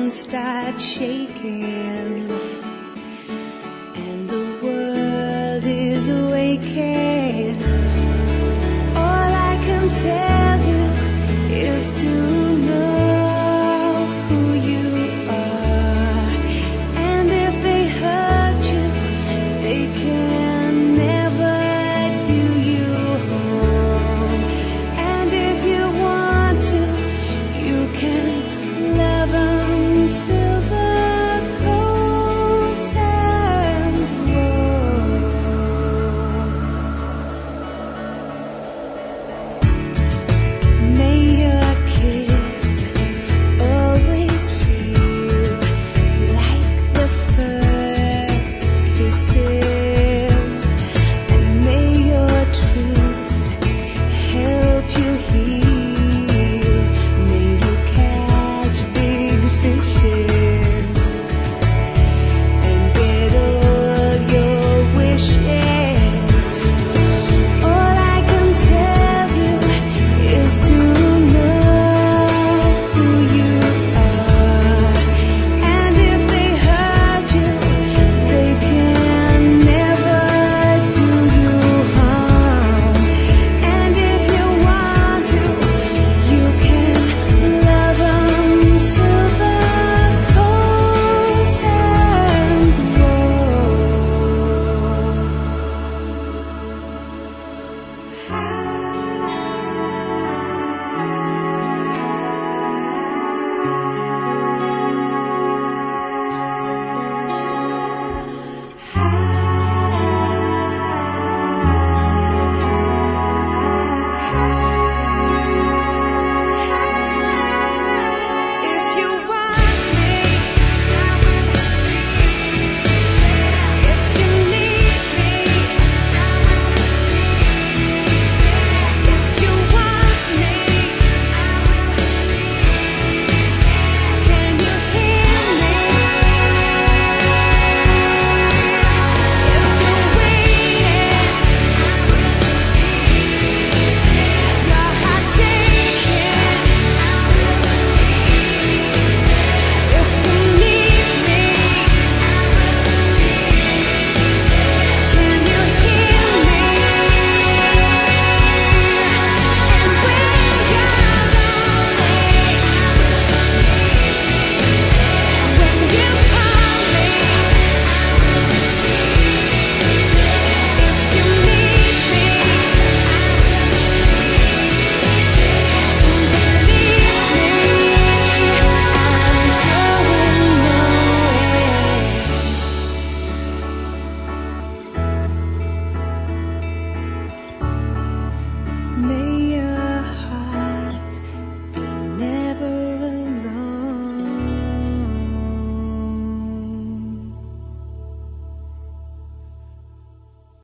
ground starts shaking and the world is awakening. All I can tell you is to know who you are, and if they hurt you, they can never do you harm. And if you want to, you can love until the cold sands roll. May your kiss always feel like the first kisses, and may your truth help you heal. May you catch big fishes and get all your wishes. All I can tell you is to know who you are, and if they hurt you, they can never do you harm. And if you want to, you can love until the cold sands If you want me, I will be there. If you need me, I will be there. If you want me, I will be there. Can you hear me? If you're waiting, I will be there. Your heart taking, I will be there. If you need me, I will be there. Can you hear me? And when you're lonely, I will be there. When you call me, I will be there. If you need me, I will be there. Believe me, I'm going nowhere. May